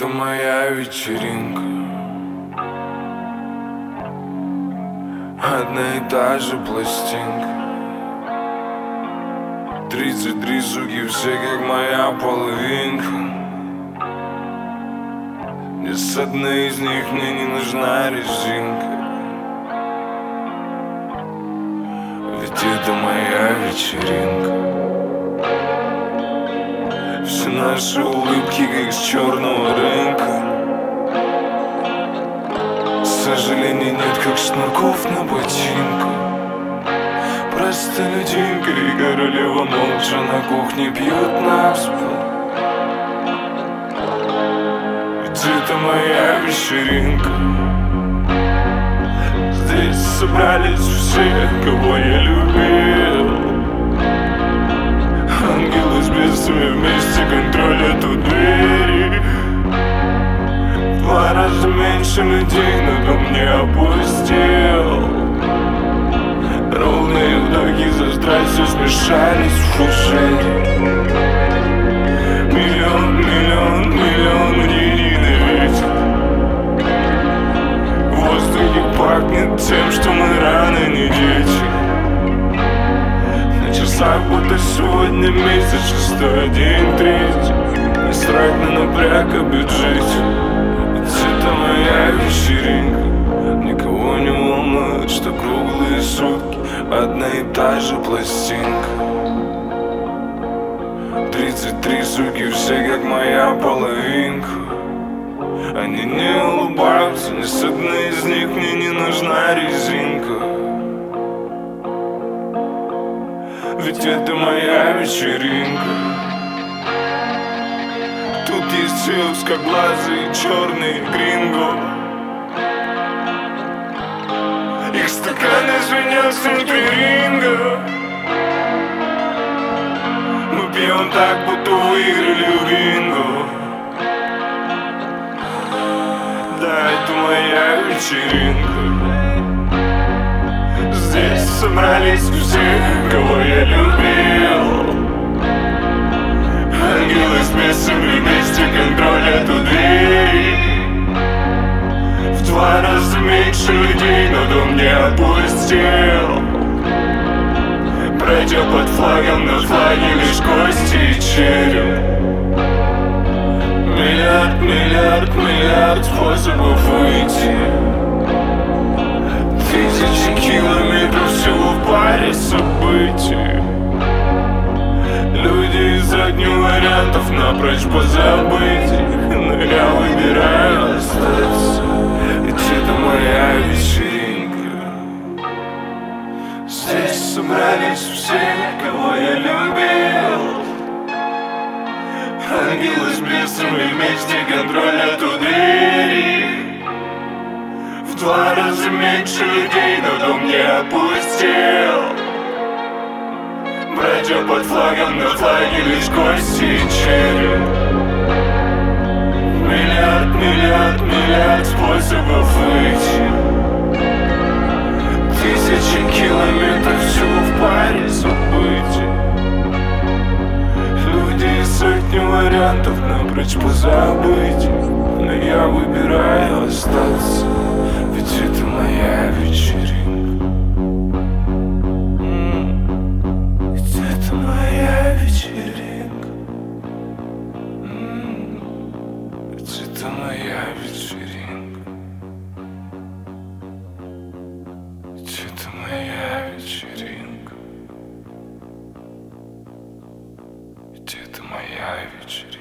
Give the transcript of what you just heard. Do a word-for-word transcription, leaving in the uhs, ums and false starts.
это моя вечеринка. Одна и та же пластинка. Тридцать три суки, все как моя половинка. Ни с одной из них мне не нужна резинка. Ведь это моя вечеринка. Все наши улыбки как с черного рынка. К сожалению, нет как шнурков на ботинках. Простолюдинка и королева молча на кухне пьют наспор. Ведь это моя вечеринка. Здесь собрались все, кого я любил. Ангелы с бесами вместе контролят у двери. В два раза меньше людей, но дом не опустел. Ровные вдохи за страстью смешались в фужере. Миллион, миллион, миллион единый ветер. В воздухе пахнет тем, что мы рано не дети. На часах будто сегодня месяц шестой, день третий. Не страх на напряг о бюджете. Ведь это моя вечеринка. Никого не волнует, что круглые сутки одна и та же пластинка. Тридцать три суки, все как моя половинка. Они не улыбаются, ни с одной из них мне не нужна резинка. Ведь это моя вечеринка. Тут есть все узкоглазые черные гринго. Их стаканы звенят внутри ринга. Мы пьем так, будто выиграли в бинго. Да, это моя вечеринка. Здесь собрались все, кого я любил. Ангелы с бесами вместе контролят у двери. В два раза меньше людей, но дом не опустел. Пройдя под флагом, на флаге лишь кости и череп. Миллиард, миллиард, миллиард способов выйти. Тысячи километров всего в паре событий. Люди из сотни вариантов напрочь позабыть их. Но я выбираю остаться. Ведь это моя вечеринка. Здесь собрались все, кого я любил. Ангелы с бесами вместе контролят у двери. В два раза меньше людей, но дом не опустел. Пройдя под флагом, на флаге лишь кости и череп. Миллиард, миллиард, миллиард способов выйти. Тысячи километров всего в паре событий. Люди из сотни вариантов напрочь позабыть. Но я выбираю остаться. Ведь это моя вечеринка. Ведь это моя вечеринка. Ведь это моя вечеринка. Ведь это моя вечеринка. Ведь это моя вечеринка.